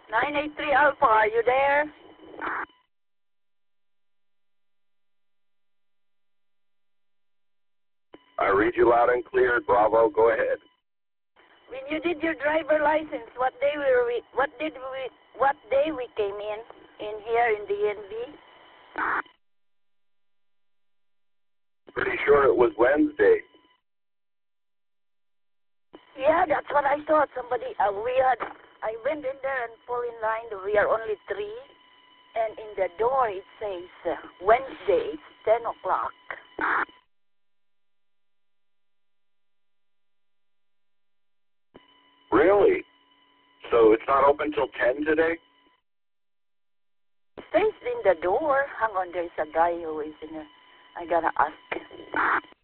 983 Alpha, are you there? I read you loud and clear. Bravo, go ahead. When you did your driver license, what day we came in here in DNB? Pretty sure it was Wednesday. Yeah, that's what I thought. I went in there and pulled in line. We are only 3. And in the door it says Wednesday, it's 10 o'clock. Really? So it's not open till 10 today? It says in the door. Hang on, there's a guy who is in there. I gotta ask.